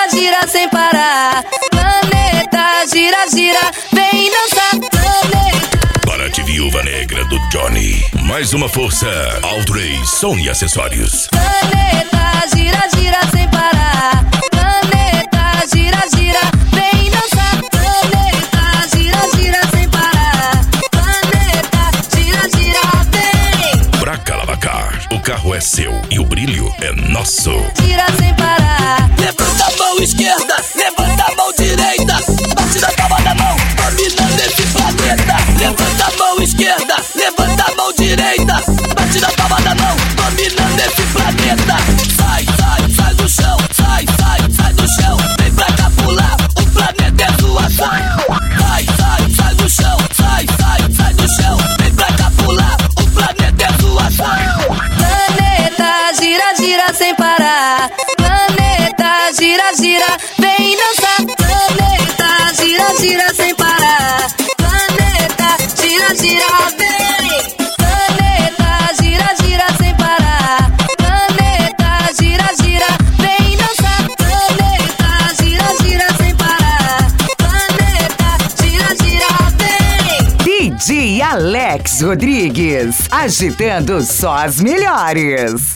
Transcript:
gira sem parar. Planeta gira, gira, vem dançar. Planeta. Para Viúva Negra do Johnny. Mais uma força. Altrey Som e Acessórios. Planeta gira, gira sem parar. Planeta gira, gira, vem dançar. Planeta gira, gira sem parar. Planeta gira, gira, vem. Pra Calavacar, o carro é seu e o brilho é nosso. Gira sem parar. Levanta a mão esquerda, levanta a mão direita. Bate na palma da mão, dominando esse planeta. Levanta a mão esquerda, levanta a mão direita. Bate na palma da mão, dominando esse planeta. Sai, sai, sai do chão, sai, sai, sai do chão. Vem pra cá pular, o planeta é sua ação. Sai, sai, sai do chão, sai, sai, sai do chão. Vem pra cá pular, o planeta é sua ação. Planeta gira, gira sem parar. Planeta gira, gira, vem dançar. Planeta gira, gira sem parar. Planeta gira, gira, vem. Planeta gira, gira sem parar. Planeta gira, gira, vem dançar. Planeta gira, gira sem parar. Planeta gira, gira, vem. DJ Alex Rodrigues, agitando só as melhores.